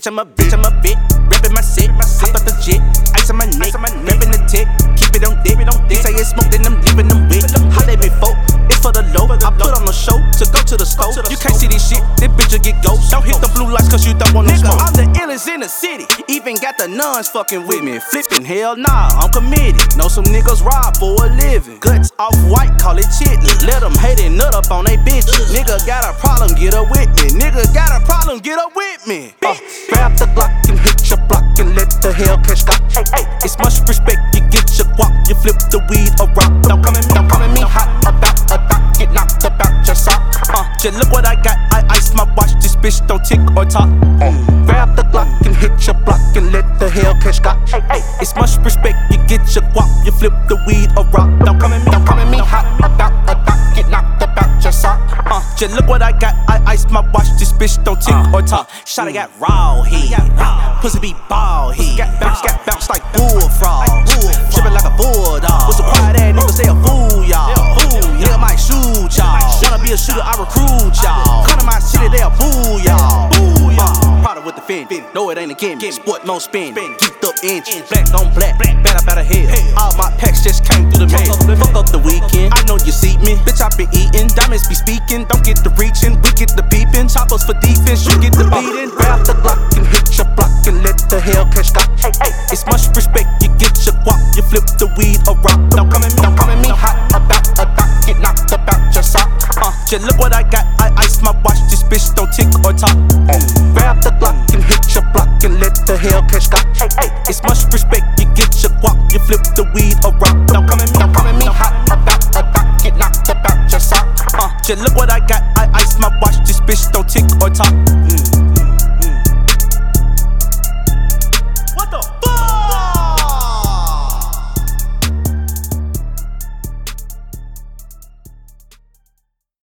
bitch, I'm a bit. Rapping my set, hop out the jet. Ice on my neck, rapping the tick. Keep it on dick. They say it's smoke, then I'm leaving them wet. How they been folk? It's for the low. I put on a show to go to the stove. You can't see this shit, this bitch will get ghost. Don't hit the blue lights cause you don't want no smoke. I'm the illest in the city. Even got the nuns fucking with me. Flipping, hell nah, I'm committed. Know some niggas rob for a living. Guts off white, call it chitlin'. Let them hate and nut up on they bitches. Nigga got a problem, get up with me. Nigga got a problem, get up with me. Grab the Glock and hit your block and let the Hellcat stop. It's much respect, you get your guap, you flip the weed or rock. Don't come at me hot about a doc, get knocked about your sock. Just look what I got, I ice my watch, this bitch don't tick or talk. Grab the Glock and hit your block and let the Hellcat stop. It's much respect, you get your guap, you flip the weed or rock. Don't come at me hot about a doc, get knocked about your sock. Just look what I got, I ice my watch, this bitch don't tick or talk. Shawty got raw head, pussy be bald head. Got bounce like bullfrog, trippin' like a bulldog. With some quiet ass niggas, they a fool, y'all. Nigga might shoot y'all. Wanna be a shooter, I recruit y'all. Come to my city, they a boo y'all. Powder with the fin, no it ain't a gimme. Sport no spin, geeked up engine. Black on black, bad up out of head. All my packs just came through the mail. Fuck up the weekend, I know you see me. Bitch, I been eating, diamonds be speaking. Don't get the reaching, we get the peeping. Choppers for defense, you get the beating. Grab the Glock and hit your block and let the Hellcat stop. It's much respect, you get your guap, you flip the weed or rock. Don't come at me hot about a doc, get knocked about your sock. Just look what I got, I ice my watch, this bitch don't tick or talk. Grab the Glock and hit your block and let the Hellcat stop. It's much respect, you get your guap, you flip the weed or rock. Don't come at me hot about a doc, get knocked about your sock. Just look what I got, I ice my watch, this bitch don't tick or talk.